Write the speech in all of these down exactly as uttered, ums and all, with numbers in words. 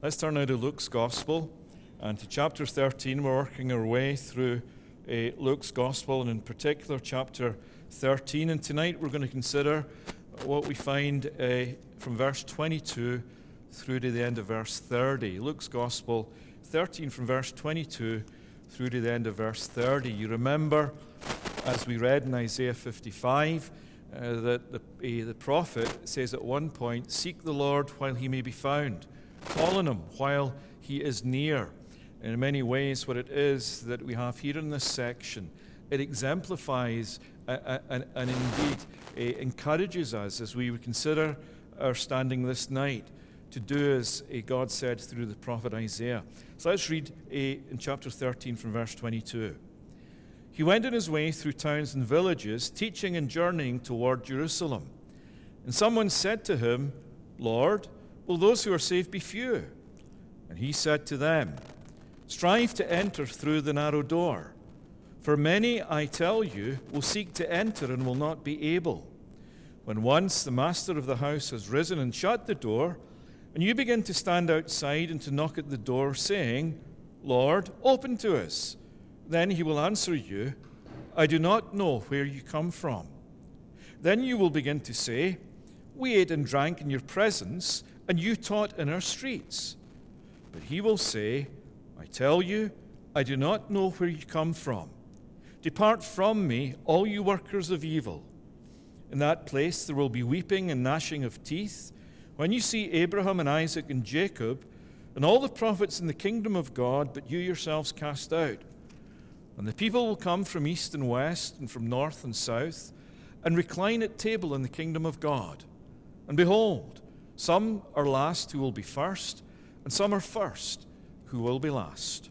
Let's turn now to Luke's Gospel and to chapter thirteen. We're working our way through uh, Luke's Gospel, and in particular chapter thirteen. And tonight we're going to consider what we find uh, from verse twenty-two through to the end of verse thirty. Luke's Gospel thirteen from verse twenty-two through to the end of verse thirty. You remember, as we read in Isaiah fifty-five, uh, that the, uh, the prophet says at one point, "Seek the Lord while he may be found. Call on him while he is near." In many ways, what it is that we have here in this section, it exemplifies uh, uh, and, and indeed uh, encourages us as we would consider our standing this night to do as uh, God said through the prophet Isaiah. So let's read uh, in chapter thirteen from verse twenty-two. "He went on his way through towns and villages, teaching and journeying toward Jerusalem. And someone said to him, 'Lord, will those who are saved be few?' And he said to them, 'Strive to enter through the narrow door. For many, I tell you, will seek to enter and will not be able. When once the master of the house has risen and shut the door, and you begin to stand outside and to knock at the door, saying, "Lord, open to us," then he will answer you, "I do not know where you come from." Then you will begin to say, "We ate and drank in your presence, and you taught in our streets." But he will say, "I tell you, I do not know where you come from. Depart from me, all you workers of evil." In that place there will be weeping and gnashing of teeth, when you see Abraham and Isaac and Jacob and all the prophets in the kingdom of God, but you yourselves cast out. And the people will come from east and west and from north and south and recline at table in the kingdom of God. And behold, some are last who will be first, and some are first who will be last."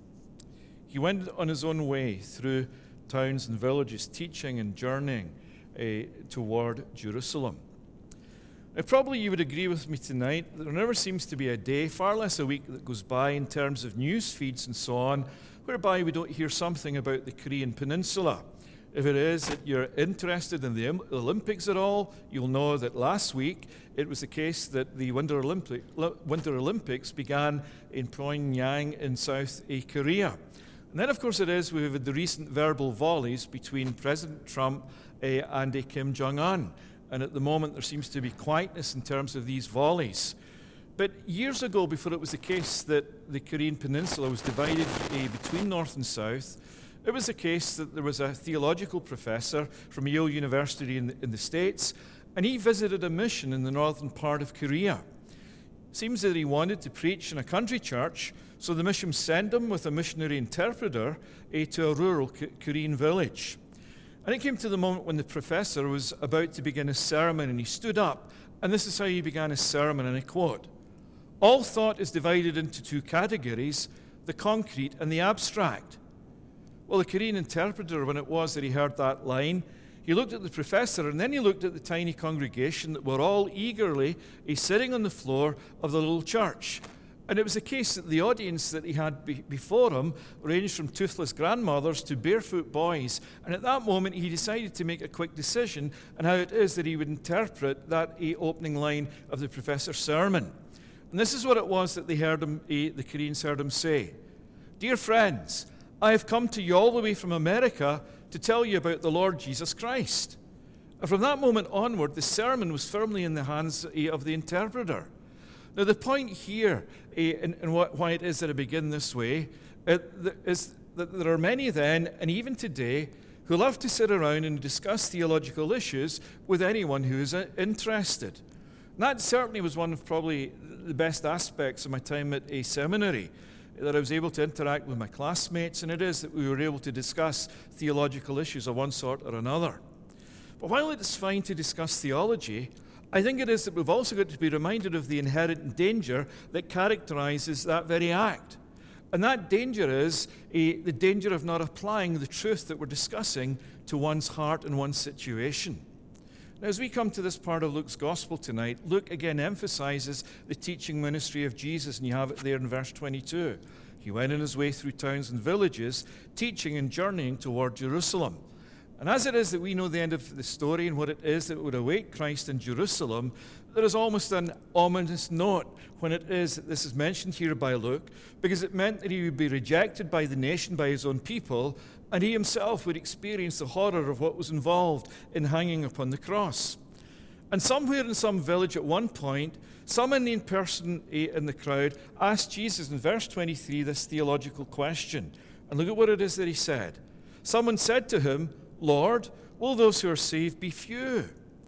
He went on his own way through towns and villages, teaching and journeying uh, toward Jerusalem. Now, probably you would agree with me tonight that there never seems to be a day, far less a week, that goes by in terms of news feeds and so on, whereby we don't hear something about the Korean Peninsula. If it is that you're interested in the Olympics at all, you'll know that last week it was the case that the Winter, Olympic, Winter Olympics began in Pyongyang in South Korea. And then, of course, it is we have the recent verbal volleys between President Trump uh, and uh, Kim Jong-un. And at the moment, there seems to be quietness in terms of these volleys. But years ago, before it was the case that the Korean Peninsula was divided uh, between North and South, it was the case that there was a theological professor from Yale University in the, in the States, and he visited a mission in the northern part of Korea. It seems that he wanted to preach in a country church, so the mission sent him with a missionary interpreter uh, to a rural K- Korean village. And it came to the moment when the professor was about to begin his sermon, and he stood up, and this is how he began his sermon, and I quote, "All thought is divided into two categories, the concrete and the abstract." Well, the Korean interpreter, when it was that he heard that line, he looked at the professor, and then he looked at the tiny congregation that were all eagerly uh, sitting on the floor of the little church. And it was the case that the audience that he had be- before him ranged from toothless grandmothers to barefoot boys. And at that moment, he decided to make a quick decision on how it is that he would interpret that uh, opening line of the professor's sermon. And this is what it was that they heard him, uh, the Koreans heard him say. "Dear friends, I have come to you all the way from America to tell you about the Lord Jesus Christ." And from that moment onward, the sermon was firmly in the hands of the interpreter. Now, the point here, and why it is that I begin this way, is that there are many then, and even today, who love to sit around and discuss theological issues with anyone who is interested. And that certainly was one of probably the best aspects of my time at a seminary, that I was able to interact with my classmates, and it is that we were able to discuss theological issues of one sort or another. But while it is fine to discuss theology, I think it is that we've also got to be reminded of the inherent danger that characterizes that very act. And that danger is a, the danger of not applying the truth that we're discussing to one's heart and one's situation. Now, as we come to this part of Luke's Gospel tonight, Luke again emphasizes the teaching ministry of Jesus, and you have it there in verse twenty-two. He went on his way through towns and villages, teaching and journeying toward Jerusalem. And as it is that we know the end of the story and what it is that would await Christ in Jerusalem, there is almost an ominous note when it is that this is mentioned here by Luke, because it meant that he would be rejected by the nation, by his own people, and he himself would experience the horror of what was involved in hanging upon the cross. And somewhere in some village at one point, some unnamed person in the crowd asked Jesus in verse twenty-three this theological question. And look at what it is that he said. Someone said to him, "Lord, will those who are saved be few?"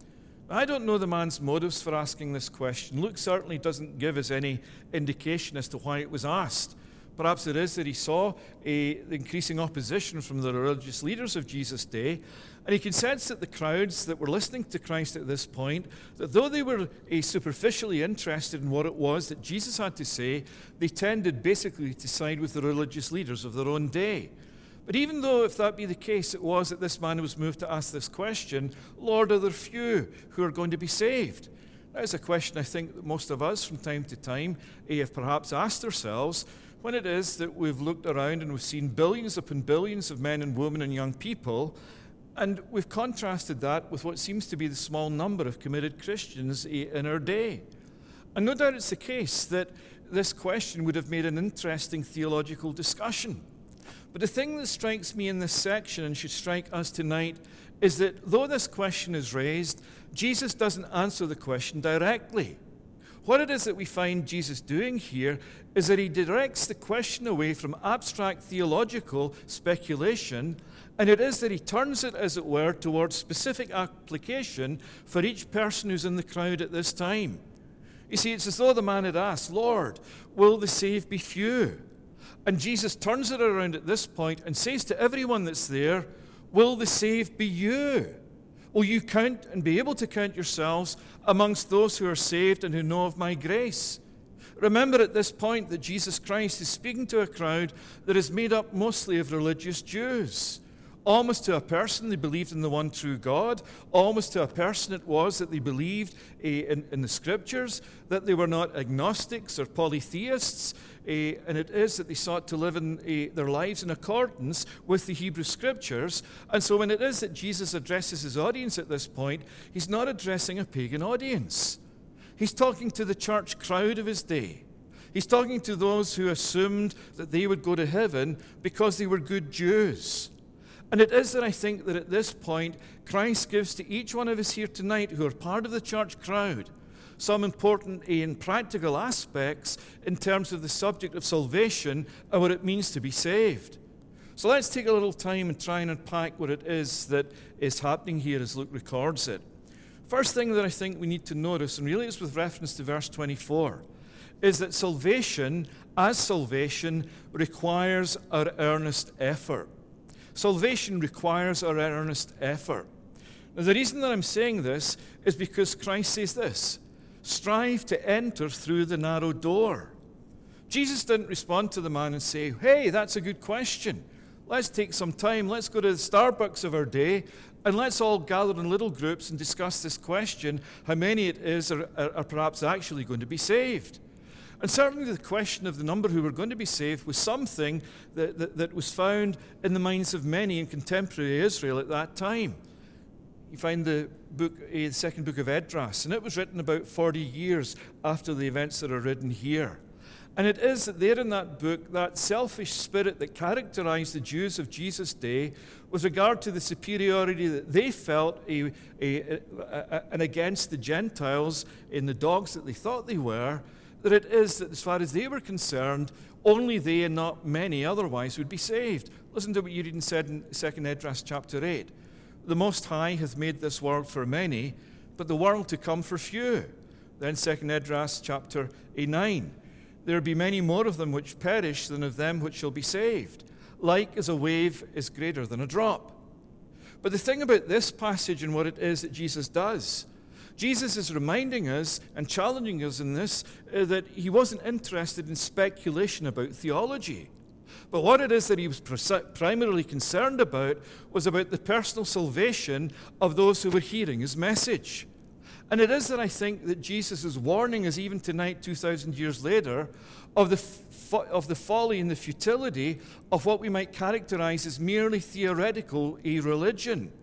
I don't know the man's motives for asking this question. Luke certainly doesn't give us any indication as to why it was asked. Perhaps it is that he saw a, increasing opposition from the religious leaders of Jesus' day, and he can sense that the crowds that were listening to Christ at this point, that though they were uh, superficially interested in what it was that Jesus had to say, they tended basically to side with the religious leaders of their own day. But even though, if that be the case, it was that this man was moved to ask this question, Lord, are there few who are going to be saved? That is a question I think that most of us from time to time have perhaps asked ourselves when it is that we've looked around and we've seen billions upon billions of men and women and young people, and we've contrasted that with what seems to be the small number of committed Christians in our day. And no doubt it's the case that this question would have made an interesting theological discussion. But the thing that strikes me in this section and should strike us tonight is that though this question is raised, Jesus doesn't answer the question directly. What it is that we find Jesus doing here is that he directs the question away from abstract theological speculation, and it is that he turns it, as it were, towards specific application for each person who's in the crowd at this time. You see, it's as though the man had asked, Lord, will the saved be few? And Jesus turns it around at this point and says to everyone that's there, will the saved be you? Will you count and be able to count yourselves amongst those who are saved and who know of my grace? Remember at this point that Jesus Christ is speaking to a crowd that is made up mostly of religious Jews. Almost to a person, they believed in the one true God. Almost to a person, it was that they believed uh, in, in the Scriptures, that they were not agnostics or polytheists, uh, and it is that they sought to live in uh, their lives in accordance with the Hebrew Scriptures. And so when it is that Jesus addresses his audience at this point, he's not addressing a pagan audience. He's talking to the church crowd of his day. He's talking to those who assumed that they would go to heaven because they were good Jews. And it is that I think that at this point, Christ gives to each one of us here tonight who are part of the church crowd some important and practical aspects in terms of the subject of salvation and what it means to be saved. So let's take a little time and try and unpack what it is that is happening here as Luke records it. First thing that I think we need to notice, and really it's with reference to verse twenty-four, is that salvation, as salvation, requires our earnest effort. Salvation requires our earnest effort. Now, the reason that I'm saying this is because Christ says this, strive to enter through the narrow door. Jesus didn't respond to the man and say, hey, that's a good question. Let's take some time. Let's go to the Starbucks of our day and let's all gather in little groups and discuss this question, how many it is are, are, are perhaps actually going to be saved. And certainly the question of the number who were going to be saved was something that, that, that was found in the minds of many in contemporary Israel at that time. You find the book, uh, the second book of Esdras, and it was written about forty years after the events that are written here. And it is that there in that book, that selfish spirit that characterized the Jews of Jesus' day with regard to the superiority that they felt a, a, a, a, and against the Gentiles in the dogs that they thought they were, that it is that as far as they were concerned, only they and not many otherwise would be saved. Listen to what Uridan said in Second Esdras chapter eight. The Most High hath made this world for many, but the world to come for few. Then Second Esdras chapter nine. There be many more of them which perish than of them which shall be saved. Like as a wave is greater than a drop. But the thing about this passage and what it is that Jesus does, Jesus is reminding us and challenging us in this uh, that he wasn't interested in speculation about theology. But what it is that he was primarily concerned about was about the personal salvation of those who were hearing his message. And it is that I think that Jesus is warning us even tonight, two thousand years later, of the, fo- of the folly and the futility of what we might characterize as merely theoretical a religion.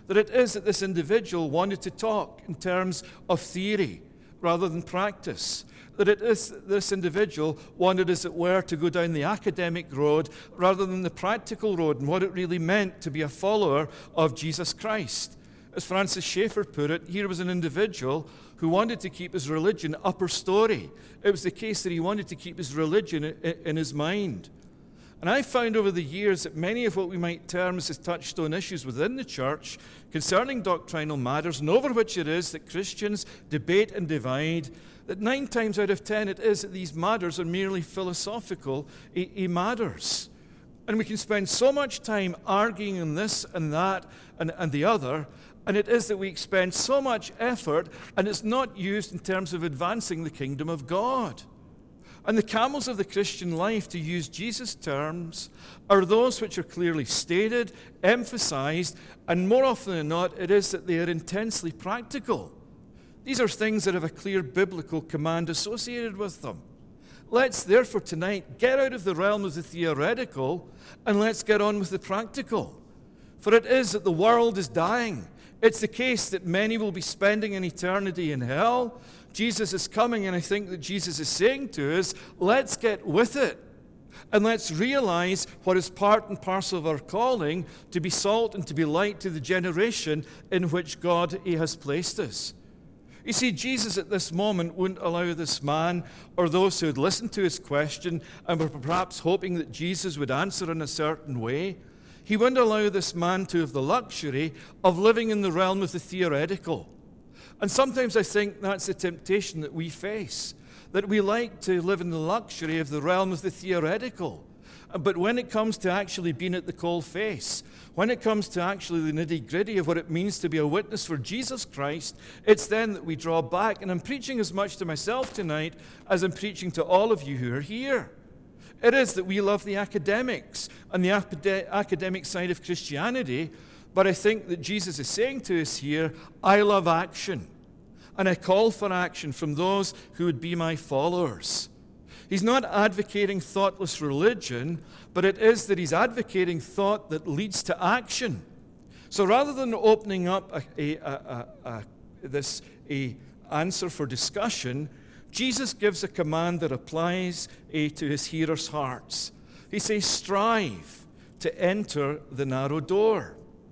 that it is that this individual wanted to talk in terms of theory rather than practice. That it is that this individual wanted, as it were, to go down the academic road rather than the practical road and what it really meant to be a follower of Jesus Christ. As Francis Schaeffer put it, here was an individual who wanted to keep his religion upper story. It was the case that he wanted to keep his religion in his mind. And I found over the years that many of what we might term as touchstone issues within the church concerning doctrinal matters, and over which it is that Christians debate and divide, that nine times out of ten it is that these matters are merely philosophical eh, eh, matters. And we can spend so much time arguing on this and that and, and the other, and it is that we expend so much effort, and it's not used in terms of advancing the kingdom of God. And the camels of the Christian life, to use Jesus' terms, are those which are clearly stated, emphasized, and more often than not, it is that they are intensely practical. These are things that have a clear biblical command associated with them. Let's therefore tonight get out of the realm of the theoretical and let's get on with the practical. For it is that the world is dying. It's the case that many will be spending an eternity in hell. Jesus is coming, and I think that Jesus is saying to us, let's get with it. And let's realize what is part and parcel of our calling, to be salt and to be light to the generation in which God He has placed us. You see, Jesus at this moment wouldn't allow this man or those who had listened to his question and were perhaps hoping that Jesus would answer in a certain way, he wouldn't allow this man to have the luxury of living in the realm of the theoretical. And sometimes I think that's the temptation that we face, that we like to live in the luxury of the realm of the theoretical. But when it comes to actually being at the coal face, when it comes to actually the nitty-gritty of what it means to be a witness for Jesus Christ, it's then that we draw back. And I'm preaching as much to myself tonight as I'm preaching to all of you who are here. It is that we love the academics and the academic side of Christianity, but I think that Jesus is saying to us here, I love action, and I call for action from those who would be my followers. He's not advocating thoughtless religion, but it is that he's advocating thought that leads to action. So rather than opening up a, a, a, a, a, this a answer for discussion, Jesus gives a command that applies a, to his hearers' hearts. He says, strive to enter the narrow door.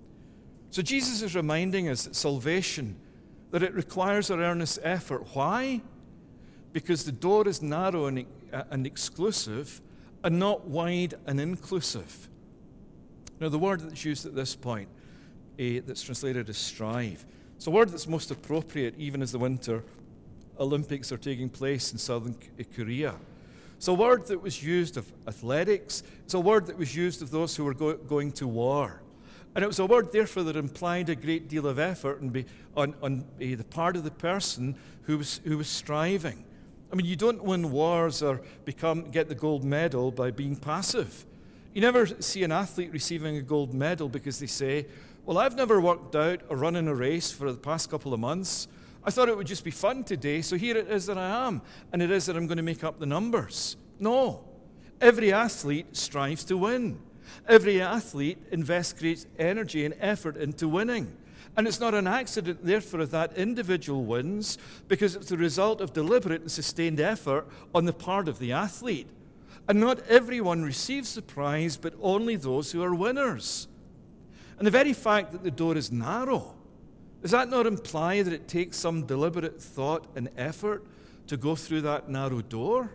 So Jesus is reminding us that salvation, that it requires our earnest effort. Why? Because the door is narrow and, uh, and exclusive, and not wide and inclusive. Now, the word that's used at this point, uh, that's translated as strive, it's a word that's most appropriate even as the Winter Olympics are taking place in southern Korea. It's a word that was used of athletics. It's a word that was used of those who were go- going to war. And it was a word, therefore, that implied a great deal of effort and be on, on uh, the part of the person who was, who was striving. I mean, you don't win wars or become get the gold medal by being passive. You never see an athlete receiving a gold medal because they say, well, I've never worked out or run in a race for the past couple of months. I thought it would just be fun today, so here it is that I am, and it is that I'm going to make up the numbers. No. Every athlete strives to win. Every athlete invests great energy and effort into winning. And it's not an accident, therefore, if that individual wins, because it's the result of deliberate and sustained effort on the part of the athlete. And not everyone receives the prize, but only those who are winners. And the very fact that the door is narrow, does that not imply that it takes some deliberate thought and effort to go through that narrow door?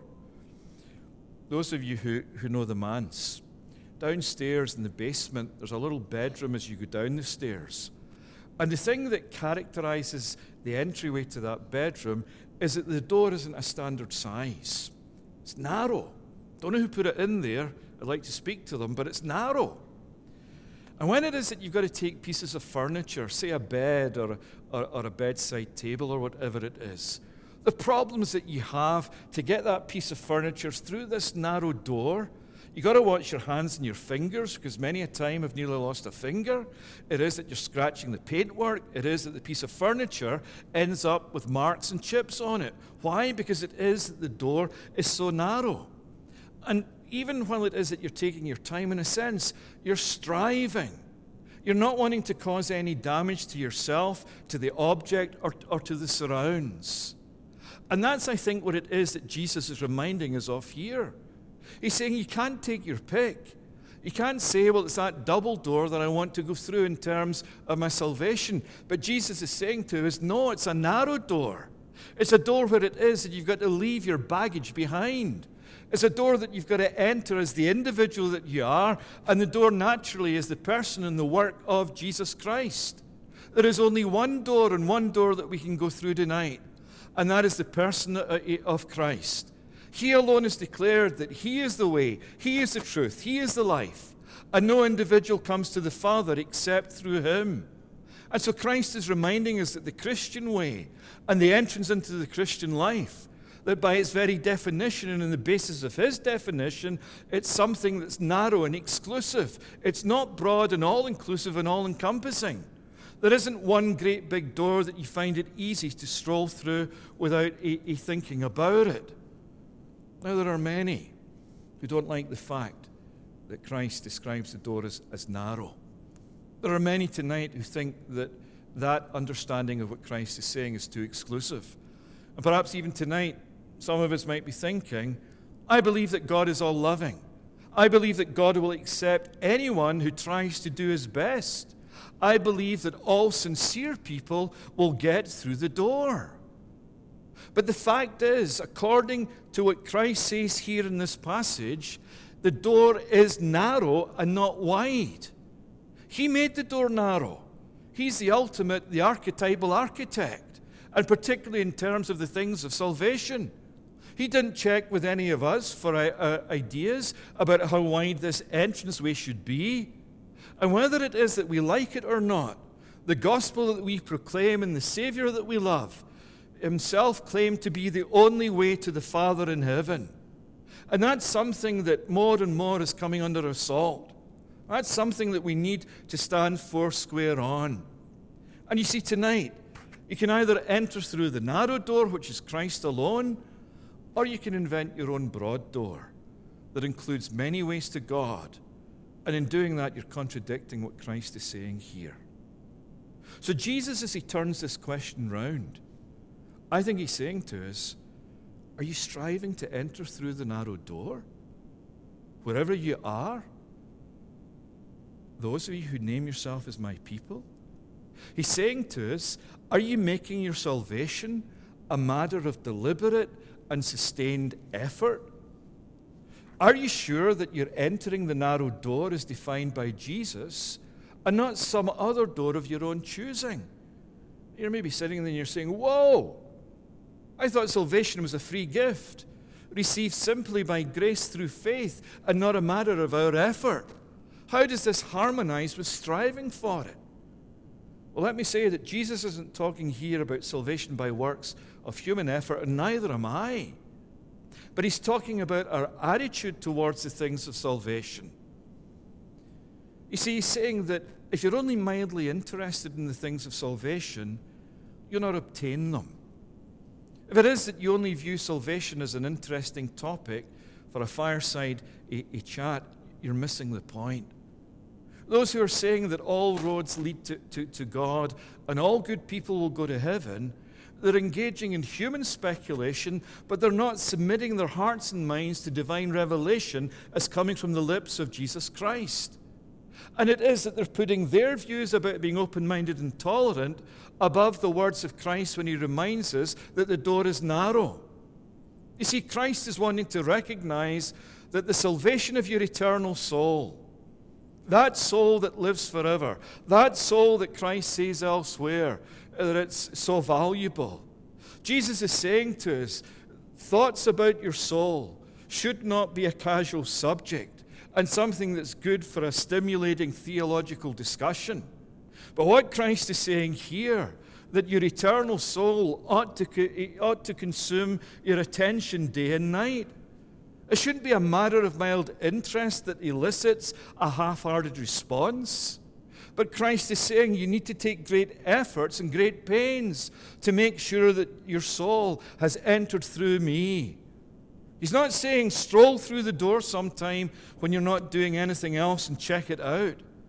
Those of you who, who know the manse, downstairs in the basement, there's a little bedroom as you go down the stairs. And the thing that characterizes the entryway to that bedroom is that the door isn't a standard size. It's narrow. Don't know who put it in there. I'd like to speak to them, but it's narrow. And when it is that you've got to take pieces of furniture, say a bed or a, or, or a bedside table or whatever it is, the problems that you have to get that piece of furniture through this narrow door, you've got to watch your hands and your fingers, because many a time I've nearly lost a finger. It is that you're scratching the paintwork. It is that the piece of furniture ends up with marks and chips on it. Why? Because it is that the door is so narrow. And even while it is that you're taking your time, in a sense, you're striving. You're not wanting to cause any damage to yourself, to the object, or, or to the surrounds. And that's, I think, what it is that Jesus is reminding us of here. He's saying you can't take your pick. You can't say, well, it's that double door that I want to go through in terms of my salvation. But Jesus is saying to us, no, it's a narrow door. It's a door where it is that you've got to leave your baggage behind. It's a door that you've got to enter as the individual that you are, and the door naturally is the person and the work of Jesus Christ. There is only one door and one door that we can go through tonight, and that is the person of Christ. He alone has declared that He is the way, He is the truth, He is the life, and no individual comes to the Father except through Him. And so Christ is reminding us that the Christian way and the entrance into the Christian life, that by its very definition and on the basis of His definition, it's something that's narrow and exclusive. It's not broad and all-inclusive and all-encompassing. There isn't one great big door that you find it easy to stroll through without a, a thinking about it. Now, there are many who don't like the fact that Christ describes the door as, as narrow. There are many tonight who think that that understanding of what Christ is saying is too exclusive. And perhaps even tonight, some of us might be thinking, I believe that God is all-loving. I believe that God will accept anyone who tries to do his best. I believe that all sincere people will get through the door. But the fact is, according to what Christ says here in this passage, the door is narrow and not wide. He made the door narrow. He's the ultimate, the archetypal architect, and particularly in terms of the things of salvation. He didn't check with any of us for uh, ideas about how wide this entranceway should be. And whether it is that we like it or not, the gospel that we proclaim and the Savior that we love Himself claimed to be the only way to the Father in heaven. And that's something that more and more is coming under assault. That's something that we need to stand four square on. And you see, tonight, you can either enter through the narrow door, which is Christ alone, or you can invent your own broad door that includes many ways to God. And in doing that, you're contradicting what Christ is saying here. So Jesus, as He turns this question round, I think He's saying to us, are you striving to enter through the narrow door? Wherever you are, those of you who name yourself as my people, He's saying to us, are you making your salvation a matter of deliberate and sustained effort? Are you sure that you're entering the narrow door as defined by Jesus and not some other door of your own choosing? You're maybe sitting there and you're saying, whoa, I thought salvation was a free gift, received simply by grace through faith and not a matter of our effort. How does this harmonize with striving for it? Well, let me say that Jesus isn't talking here about salvation by works of human effort, and neither am I. But He's talking about our attitude towards the things of salvation. You see, He's saying that if you're only mildly interested in the things of salvation, you'll not obtain them. If it is that you only view salvation as an interesting topic for a fireside a, a chat, you're missing the point. Those who are saying that all roads lead to, to, to God and all good people will go to heaven, they're engaging in human speculation, but they're not submitting their hearts and minds to divine revelation as coming from the lips of Jesus Christ. And it is that they're putting their views about being open-minded and tolerant above the words of Christ when He reminds us that the door is narrow. You see, Christ is wanting to recognize that the salvation of your eternal soul, that soul that lives forever, that soul that Christ says elsewhere, that it's so valuable. Jesus is saying to us, thoughts about your soul should not be a casual subject and something that's good for a stimulating theological discussion. But what Christ is saying here, that your eternal soul ought to, ought to consume your attention day and night. It shouldn't be a matter of mild interest that elicits a half-hearted response. But Christ is saying you need to take great efforts and great pains to make sure that your soul has entered through me. He's not saying stroll through the door sometime when you're not doing anything else and check it out.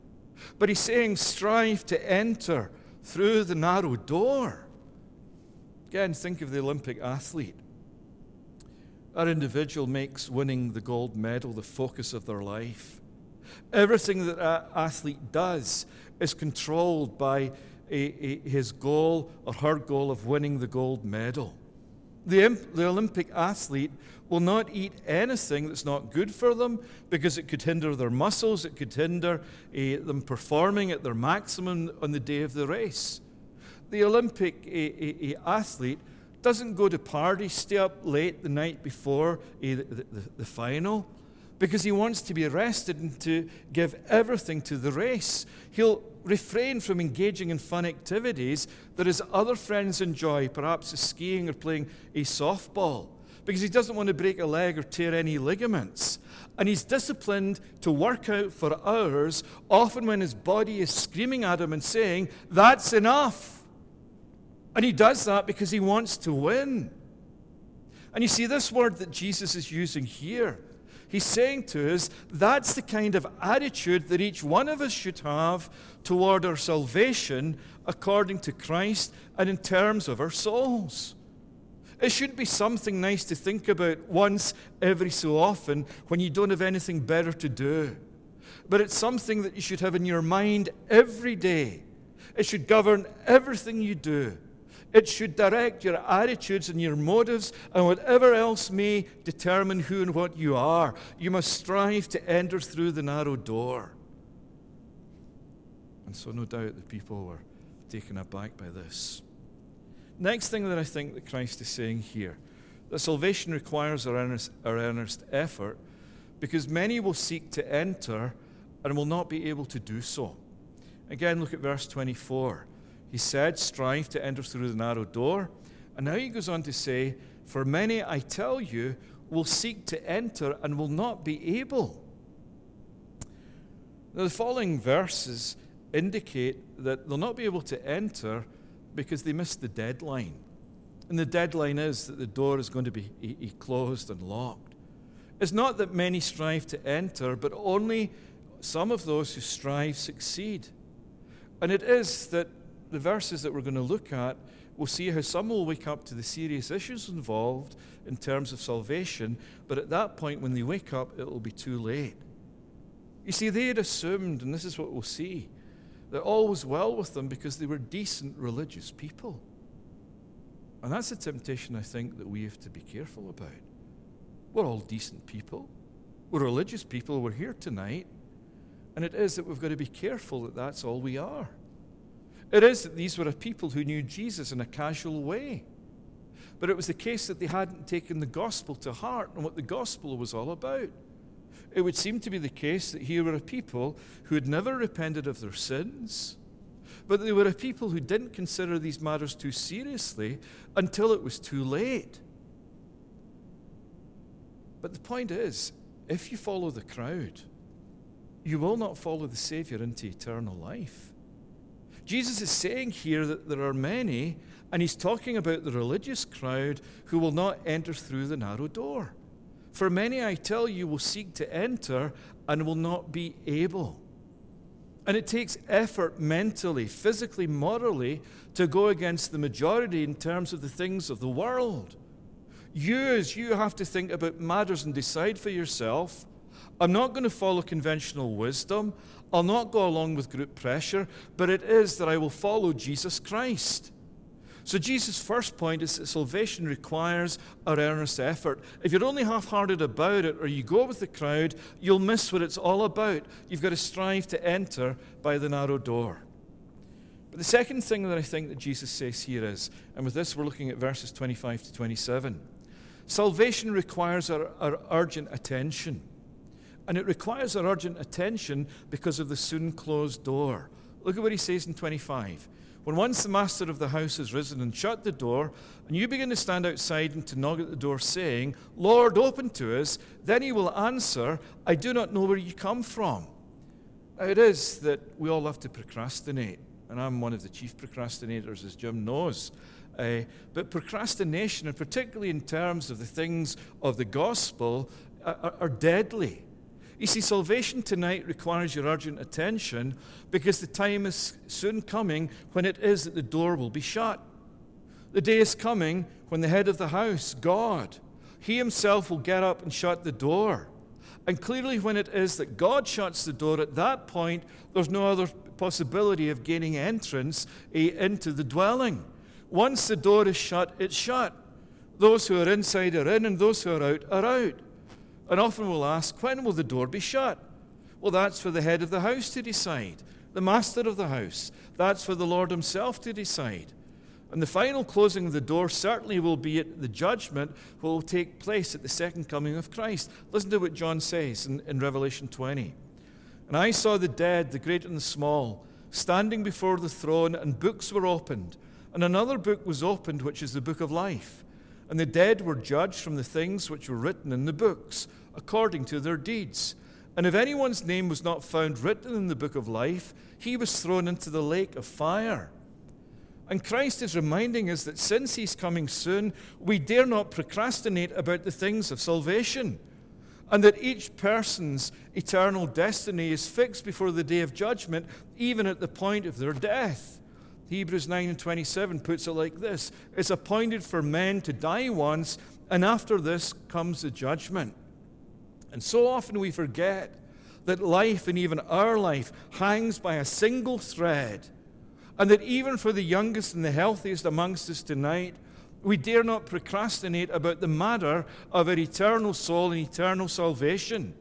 But he's saying, strive to enter through the narrow door. Again, think of the Olympic athlete. Our individual makes winning the gold medal the focus of their life. Everything that an athlete does is controlled by a, a, his goal or her goal of winning the gold medal. The, the Olympic athlete will not eat anything that's not good for them because it could hinder their muscles, it could hinder uh, them performing at their maximum on the day of the race. The Olympic uh, uh, athlete doesn't go to parties, stay up late the night before uh, the, the, the final, because he wants to be rested and to give everything to the race. He'll refrain from engaging in fun activities that his other friends enjoy, perhaps skiing or playing a softball, because he doesn't want to break a leg or tear any ligaments. And he's disciplined to work out for hours, often when his body is screaming at him and saying, "That's enough." And he does that because he wants to win. And you see, this word that Jesus is using here, he's saying to us, that's the kind of attitude that each one of us should have toward our salvation according to Christ and in terms of our souls. It shouldn't be something nice to think about once every so often when you don't have anything better to do. But it's something that you should have in your mind every day. It should govern everything you do. It should direct your attitudes and your motives and whatever else may determine who and what you are. You must strive to enter through the narrow door. And so no doubt the people were taken aback by this. Next thing that I think that Christ is saying here, that salvation requires our earnest, our earnest effort, because many will seek to enter and will not be able to do so. Again, look at verse twenty-four. He said, strive to enter through the narrow door. And now he goes on to say, for many, I tell you, will seek to enter and will not be able. Now, the following verses indicate that they'll not be able to enter because they missed the deadline. And the deadline is that the door is going to be e- e- closed and locked. It's not that many strive to enter, but only some of those who strive succeed. And it is that the verses that we're going to look at, we'll see how some will wake up to the serious issues involved in terms of salvation, but at that point when they wake up, it will be too late. You see, they had assumed, and this is what we'll see, that all was well with them because they were decent religious people. And that's a temptation, I think, that we have to be careful about. We're all decent people. We're religious people. We're here tonight. And it is that we've got to be careful that that's all we are. It is that these were a people who knew Jesus in a casual way. But it was the case that they hadn't taken the gospel to heart and what the gospel was all about. It would seem to be the case that here were a people who had never repented of their sins, but they were a people who didn't consider these matters too seriously until it was too late. But the point is, if you follow the crowd, you will not follow the Savior into eternal life. Jesus is saying here that there are many, and he's talking about the religious crowd who will not enter through the narrow door. For many, I tell you, will seek to enter and will not be able. And it takes effort mentally, physically, morally to go against the majority in terms of the things of the world. You, as you have to think about matters and decide for yourself, I'm not going to follow conventional wisdom. I'll not go along with group pressure, but it is that I will follow Jesus Christ. So Jesus' first point is that salvation requires our earnest effort. If you're only half-hearted about it, or you go with the crowd, you'll miss what it's all about. You've got to strive to enter by the narrow door. But the second thing that I think that Jesus says here is, and with this we're looking at verses twenty-five to twenty-seven, salvation requires our, our urgent attention. And it requires our urgent attention because of the soon closed door. Look at what he says in twenty-five. When once the master of the house has risen and shut the door, and you begin to stand outside and to knock at the door, saying, Lord, open to us, then he will answer, I do not know where you come from. Now it is that we all have to procrastinate, and I'm one of the chief procrastinators, as Jim knows. Uh, but procrastination, and particularly in terms of the things of the gospel, are, are deadly. You see, salvation tonight requires your urgent attention because the time is soon coming when it is that the door will be shut. The day is coming when the head of the house, God, he himself will get up and shut the door. And clearly when it is that God shuts the door, at that point, there's no other possibility of gaining entrance into the dwelling. Once the door is shut, it's shut. Those who are inside are in, and those who are out are out. And often we'll ask, when will the door be shut? Well, that's for the head of the house to decide, the master of the house. That's for the Lord himself to decide. And the final closing of the door certainly will be at the judgment that will take place at the second coming of Christ. Listen to what John says in, in Revelation twenty. And I saw the dead, the great and the small, standing before the throne, and books were opened. And another book was opened, which is the book of life. And the dead were judged from the things which were written in the books, according to their deeds. And if anyone's name was not found written in the book of life, he was thrown into the lake of fire. And Christ is reminding us that since he's coming soon, we dare not procrastinate about the things of salvation, and that each person's eternal destiny is fixed before the day of judgment, even at the point of their death. Hebrews nine and twenty-seven puts it like this: it's appointed for men to die once, and after this comes the judgment. And so often we forget that life, and even our life, hangs by a single thread. And that even for the youngest and the healthiest amongst us tonight, we dare not procrastinate about the matter of our eternal soul and eternal salvation.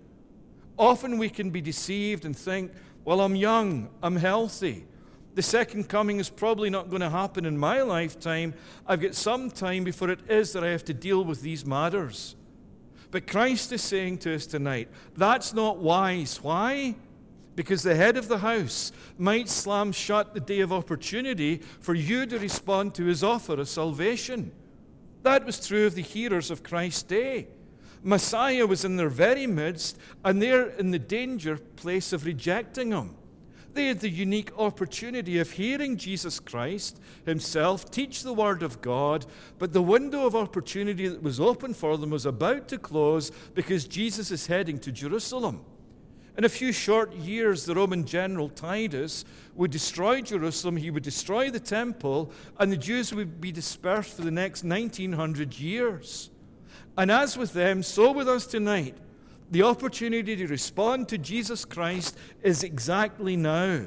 Often we can be deceived and think, well, I'm young, I'm healthy. The second coming is probably not going to happen in my lifetime. I've got some time before it is that I have to deal with these matters. But Christ is saying to us tonight, that's not wise. Why? Because the head of the house might slam shut the day of opportunity for you to respond to his offer of salvation. That was true of the hearers of Christ's day. Messiah was in their very midst, and they're in the danger place of rejecting him. They had the unique opportunity of hearing Jesus Christ himself teach the Word of God, but the window of opportunity that was open for them was about to close because Jesus is heading to Jerusalem. In a few short years, the Roman general Titus would destroy Jerusalem, he would destroy the temple, and the Jews would be dispersed for the next nineteen hundred years. And as with them, so with us tonight, the opportunity to respond to Jesus Christ is exactly now.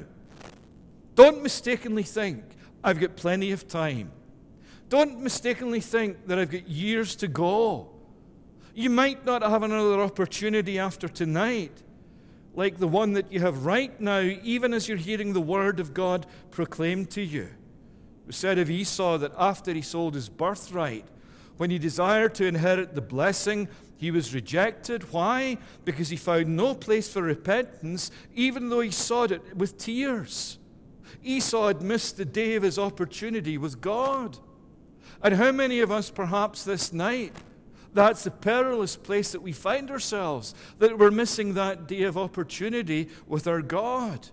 Don't mistakenly think, I've got plenty of time. Don't mistakenly think that I've got years to go. You might not have another opportunity after tonight, like the one that you have right now, even as you're hearing the Word of God proclaimed to you. It was said of Esau that after he sold his birthright, when he desired to inherit the blessing, he was rejected. Why? Because he found no place for repentance, even though he sought it with tears. Esau had missed the day of his opportunity with God. And how many of us, perhaps this night, that's the perilous place that we find ourselves, that we're missing that day of opportunity with our God.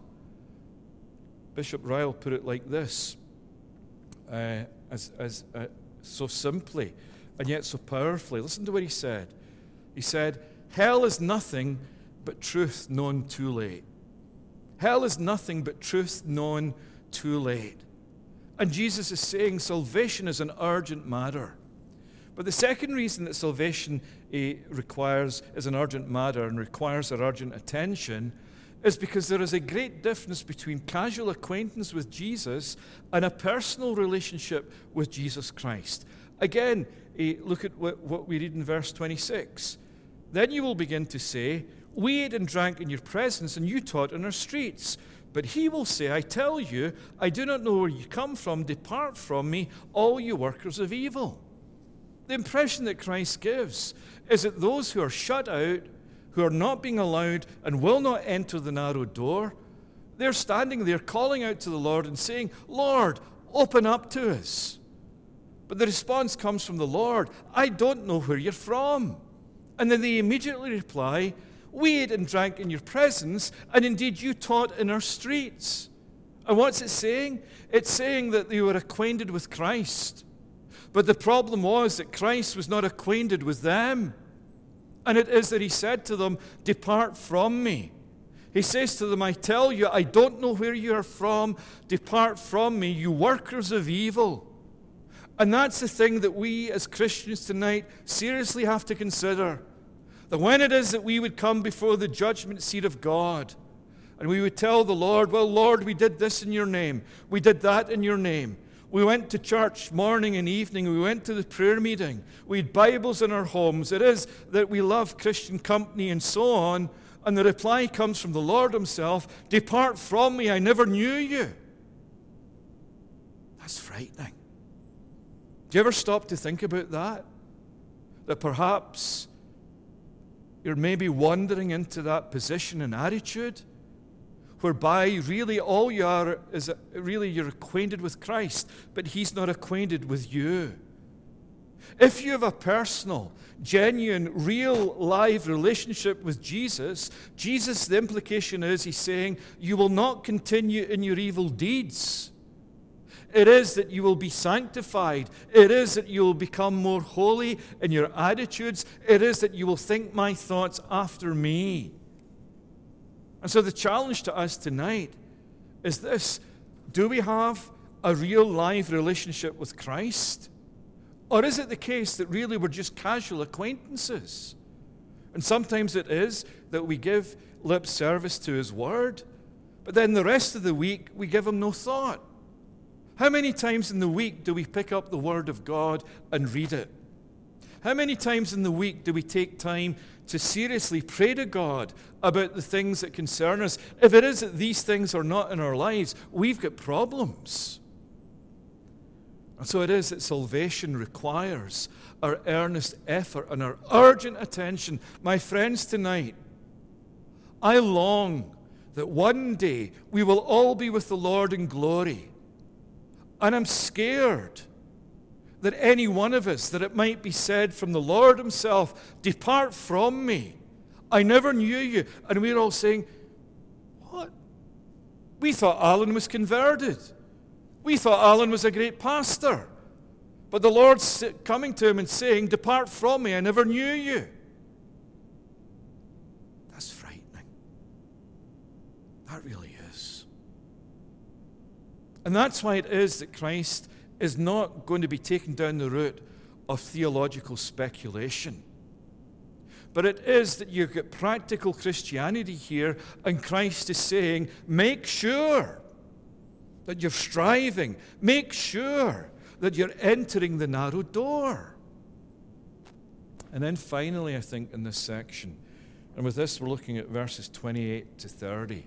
Bishop Ryle put it like this, uh, as, as uh, so simply and yet so powerfully. Listen to what he said. He said, hell is nothing but truth known too late. Hell is nothing but truth known too late. And Jesus is saying salvation is an urgent matter. But the second reason that salvation eh, requires is an urgent matter and requires our urgent attention is because there is a great difference between casual acquaintance with Jesus and a personal relationship with Jesus Christ. Again, eh, look at what, what we read in verse twenty-six. Then you will begin to say, we ate and drank in your presence, and you taught in our streets. But he will say, I tell you, I do not know where you come from. Depart from me, all you workers of evil. The impression that Christ gives is that those who are shut out, who are not being allowed and will not enter the narrow door, they're standing there calling out to the Lord and saying, Lord, open up to us. But the response comes from the Lord, I don't know where you're from. And then they immediately reply, we ate and drank in your presence, and indeed you taught in our streets. And what's it saying? It's saying that they were acquainted with Christ. But the problem was that Christ was not acquainted with them. And it is that he said to them, "Depart from me." He says to them, "I tell you, I don't know where you are from. Depart from me, you workers of evil." And that's the thing that we as Christians tonight seriously have to consider. That when it is that we would come before the judgment seat of God, and we would tell the Lord, "Well, Lord, we did this in your name. We did that in your name. We went to church morning and evening. We went to the prayer meeting. We had Bibles in our homes. It is that we love Christian company and so on." And the reply comes from the Lord himself, "Depart from me, I never knew you." That's frightening. Do you ever stop to think about that? That perhaps you're maybe wandering into that position and attitude whereby really all you are is really you're acquainted with Christ, but he's not acquainted with you. If you have a personal, genuine, real, live relationship with Jesus, Jesus, the implication is he's saying you will not continue in your evil deeds. It is that you will be sanctified. It is that you will become more holy in your attitudes. It is that you will think my thoughts after me. And so the challenge to us tonight is this: do we have a real live relationship with Christ? Or is it the case that really we're just casual acquaintances? And sometimes it is that we give lip service to his word, but then the rest of the week we give him no thought. How many times in the week do we pick up the word of God and read it? How many times in the week do we take time to seriously pray to God about the things that concern us? If it is that these things are not in our lives, we've got problems. And so it is that salvation requires our earnest effort and our urgent attention. My friends, tonight, I long that one day we will all be with the Lord in glory. And I'm scared that any one of us, that it might be said from the Lord himself, "Depart from me, I never knew you." And we're all saying, "What? We thought Alan was converted. We thought Alan was a great pastor." But the Lord's coming to him and saying, "Depart from me, I never knew you." That's frightening. That really is. And that's why it is that Christ is not going to be taken down the route of theological speculation. But it is that you've got practical Christianity here, and Christ is saying, make sure that you're striving. Make sure that you're entering the narrow door. And then finally, I think, in this section, and with this we're looking at verses twenty-eight to thirty,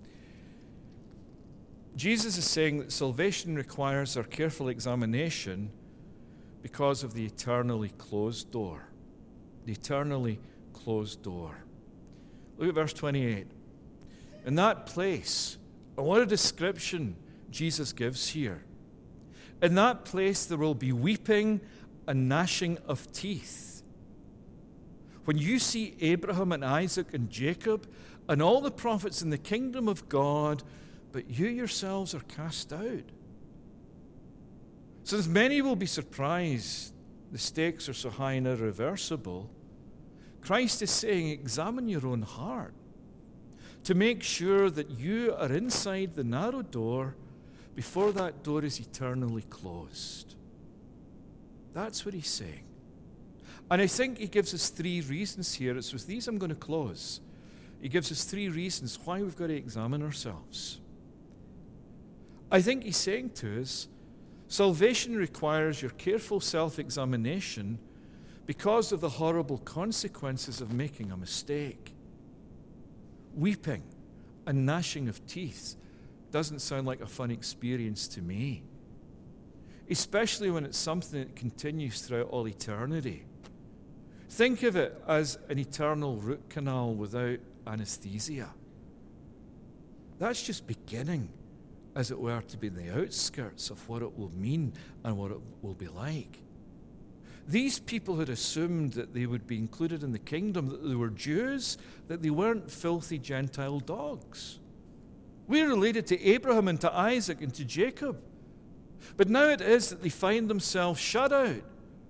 Jesus is saying that salvation requires our careful examination because of the eternally closed door. The eternally closed door. Look at verse twenty-eight. In that place, and what a description Jesus gives here. In that place there will be weeping and gnashing of teeth. When you see Abraham and Isaac and Jacob and all the prophets in the kingdom of God, but you yourselves are cast out. So as many will be surprised, the stakes are so high and irreversible, Christ is saying, examine your own heart to make sure that you are inside the narrow door before that door is eternally closed. That's what he's saying. And I think he gives us three reasons here. It's with these I'm going to close. He gives us three reasons why we've got to examine ourselves. I think he's saying to us, salvation requires your careful self-examination because of the horrible consequences of making a mistake. Weeping and gnashing of teeth doesn't sound like a fun experience to me, especially when it's something that continues throughout all eternity. Think of it as an eternal root canal without anesthesia. That's just beginning, as it were, to be in the outskirts of what it will mean and what it will be like. These people had assumed that they would be included in the kingdom, that they were Jews, that they weren't filthy Gentile dogs. We're related to Abraham and to Isaac and to Jacob. But now it is that they find themselves shut out.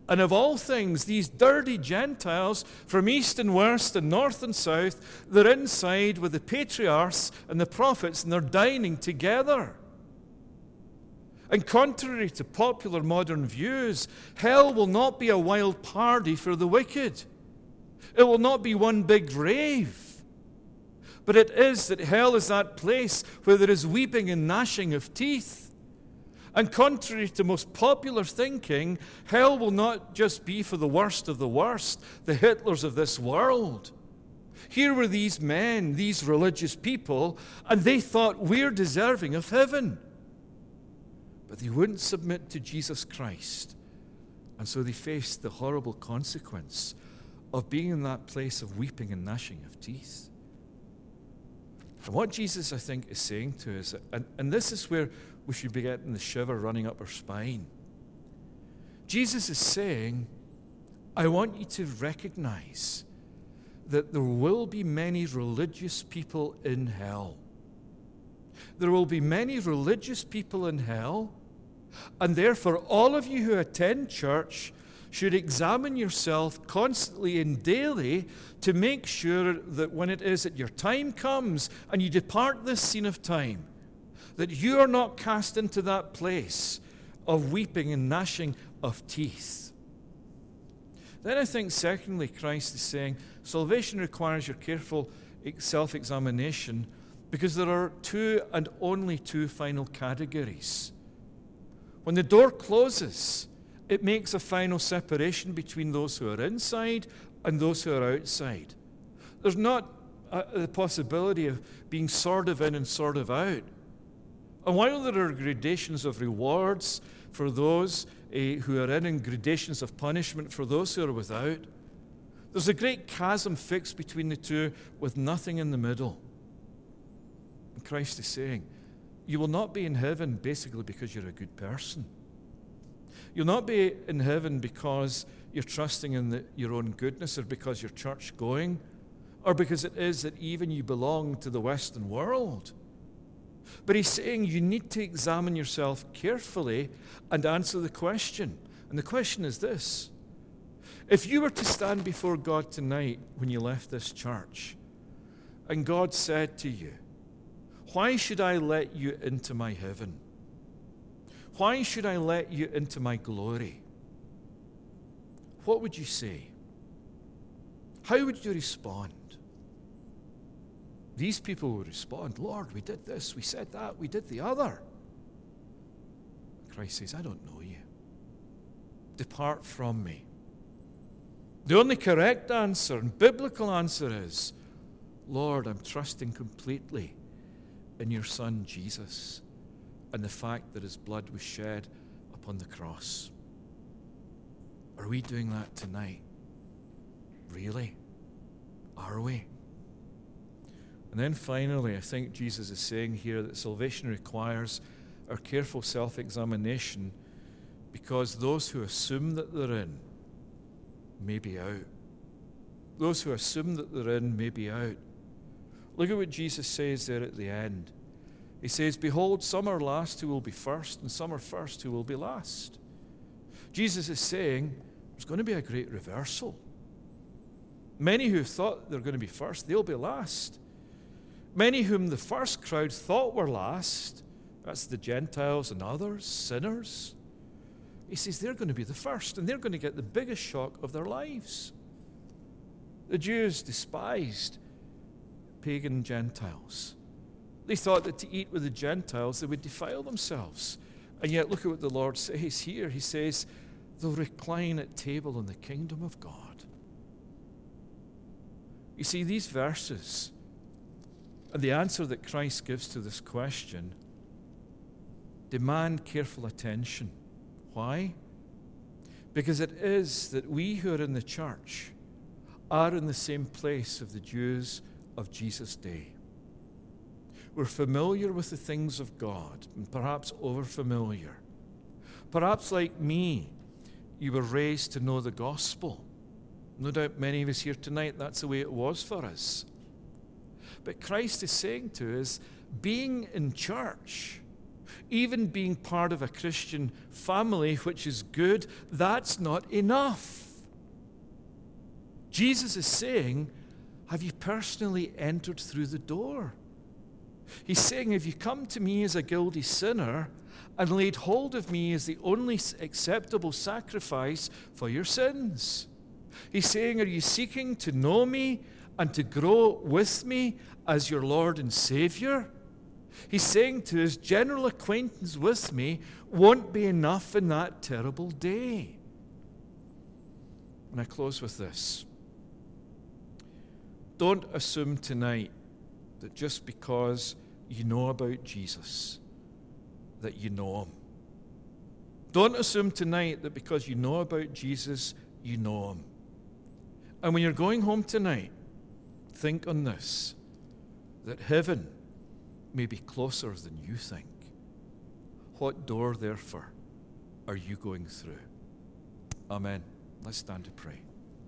And of all things, these dirty Gentiles from east and west and north and south, they're inside with the patriarchs and the prophets, and they're dining together. And contrary to popular modern views, hell will not be a wild party for the wicked. It will not be one big rave. But it is that hell is that place where there is weeping and gnashing of teeth. And contrary to most popular thinking, hell will not just be for the worst of the worst, the Hitlers of this world. Here were these men, these religious people, and they thought we're deserving of heaven. But they wouldn't submit to Jesus Christ. And so they faced the horrible consequence of being in that place of weeping and gnashing of teeth. And what Jesus, I think, is saying to us, and, and this is where we should be getting the shiver running up our spine. Jesus is saying, I want you to recognize that there will be many religious people in hell. There will be many religious people in hell, and therefore all of you who attend church should examine yourself constantly and daily to make sure that when it is that your time comes and you depart this scene of time, that you are not cast into that place of weeping and gnashing of teeth. Then I think, secondly, Christ is saying salvation requires your careful self-examination because there are two and only two final categories. When the door closes, it makes a final separation between those who are inside and those who are outside. There's not a, the possibility of being sort of in and sort of out. And while there are gradations of rewards for those eh, who are in and gradations of punishment for those who are without, there's a great chasm fixed between the two with nothing in the middle. And Christ is saying, you will not be in heaven basically because you're a good person. You'll not be in heaven because you're trusting in the, your own goodness or because you're church going or because it is that even you belong to the Western world. But he's saying you need to examine yourself carefully and answer the question. And the question is this. If you were to stand before God tonight when you left this church, and God said to you, why should I let you into my heaven? Why should I let you into my glory? What would you say? How would you respond? These people would respond, Lord, we did this, we said that, we did the other. Christ says, I don't know you. Depart from me. The only correct answer and biblical answer is, Lord, I'm trusting completely in your Son, Jesus, and the fact that his blood was shed upon the cross. Are we doing that tonight? Really? Are we? And then finally, I think Jesus is saying here that salvation requires our careful self-examination because those who assume that they're in may be out. Those who assume that they're in may be out. Look at what Jesus says there at the end. He says, behold, some are last who will be first, and some are first who will be last. Jesus is saying there's going to be a great reversal. Many who thought they're going to be first, they'll be last. Many whom the first crowd thought were last, that's the Gentiles and others, sinners, he says they're going to be the first, and they're going to get the biggest shock of their lives. The Jews despised pagan Gentiles. They thought that to eat with the Gentiles, they would defile themselves. And yet look at what the Lord says here. He says, they'll recline at table in the kingdom of God. You see, these verses and the answer that Christ gives to this question demand careful attention. Why? Because it is that we who are in the church are in the same place of the Jews of Jesus' day. We're familiar with the things of God, and perhaps over-familiar. Perhaps like me, you were raised to know the gospel. No doubt many of us here tonight, that's the way it was for us. But Christ is saying to us, being in church Even being part of a Christian family, which is good, that's not enough. Jesus is saying, have you personally entered through the door? He's saying, have you come to me as a guilty sinner and laid hold of me as the only acceptable sacrifice for your sins? He's saying, are you seeking to know me and to grow with me as your Lord and Savior? He's saying to his general acquaintance with me won't be enough in that terrible day. And I close with this. Don't assume tonight that just because you know about Jesus, that you know him. Don't assume tonight that because you know about Jesus, you know him. And when you're going home tonight, think on this, that heaven may be closer than you think. What door, therefore, are you going through? Amen. Let's stand to pray.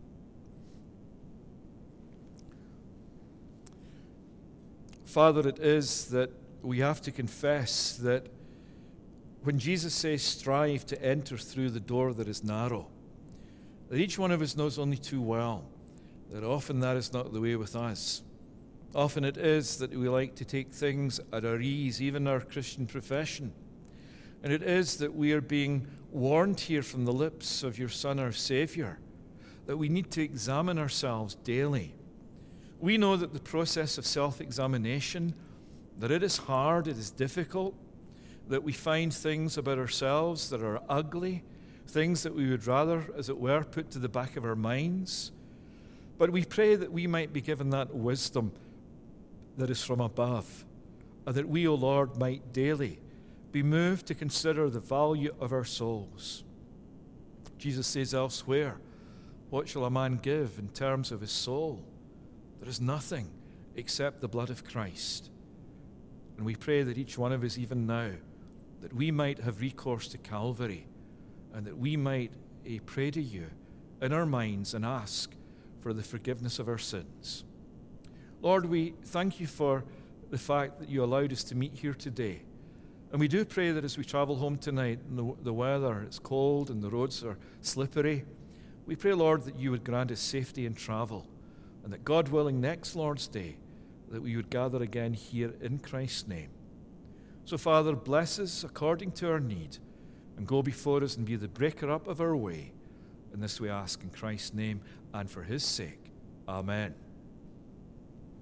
Father, it is that we have to confess that when Jesus says, strive to enter through the door that is narrow, that each one of us knows only too well that often that is not the way with us. Often it is that we like to take things at our ease, even our Christian profession. And it is that we are being warned here from the lips of your Son, our Savior, that we need to examine ourselves daily. We know that the process of self-examination, that it is hard, it is difficult, that we find things about ourselves that are ugly, things that we would rather, as it were, put to the back of our minds. But we pray that we might be given that wisdom that is from above, and that we, O Lord, might daily be moved to consider the value of our souls. Jesus says elsewhere, what shall a man give in terms of his soul? There is nothing except the blood of Christ. And we pray that each one of us, even now, that we might have recourse to Calvary, and that we might eh, pray to you in our minds and ask for the forgiveness of our sins. Lord, we thank you for the fact that you allowed us to meet here today. And we do pray that as we travel home tonight, and the, the weather is cold and the roads are slippery, we pray, Lord, that you would grant us safety in travel, and that, God willing, next Lord's Day, that we would gather again here in Christ's name. So, Father, bless us according to our need, and go before us and be the breaker up of our way. And this we ask in Christ's name and for his sake. Amen.